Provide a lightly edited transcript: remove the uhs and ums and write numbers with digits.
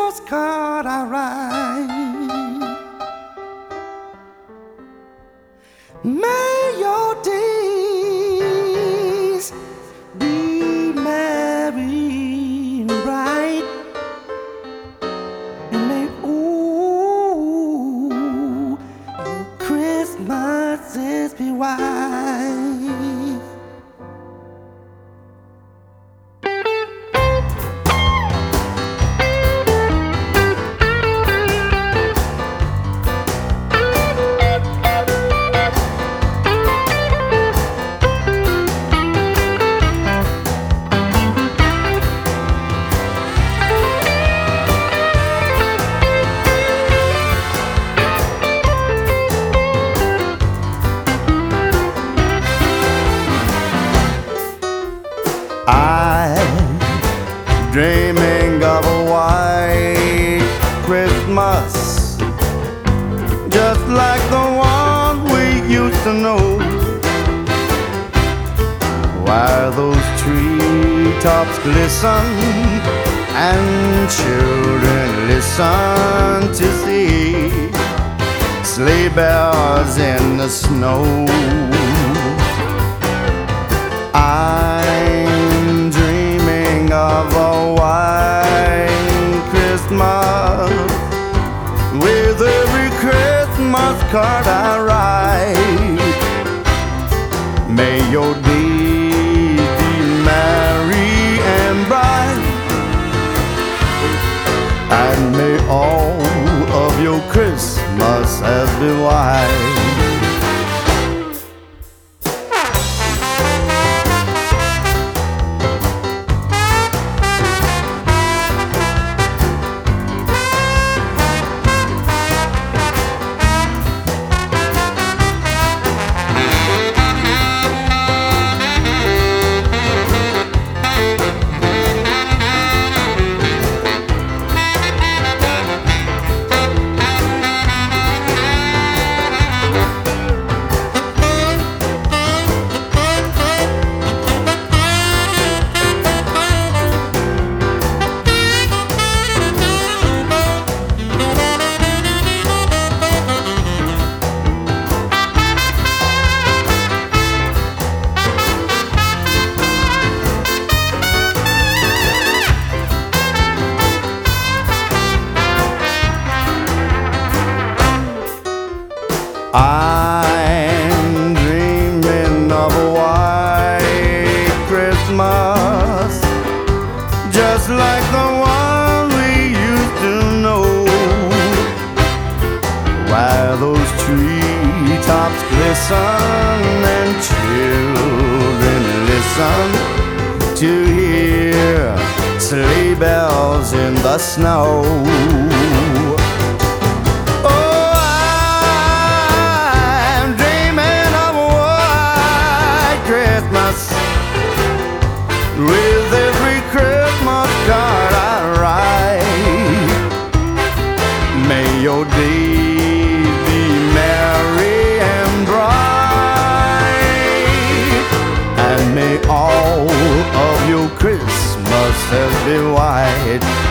postcard I write. May your days be merry and bright, and may your Christmases be white. I'm dreaming of a white Christmas, just like the one we used to know, where those treetops glisten and children listen to see sleigh bells in the snow. I'm dreaming of a white Christmas, with every Christmas card I write. May your days be merry and bright, and may all of your Christmases be white. I'm dreaming of a white Christmas, just like the one we used to know, where those treetops glisten and children listen to hear sleigh bells in the snow. With every Christmas card I write, may your days be merry and bright, and may all of your Christmases be white.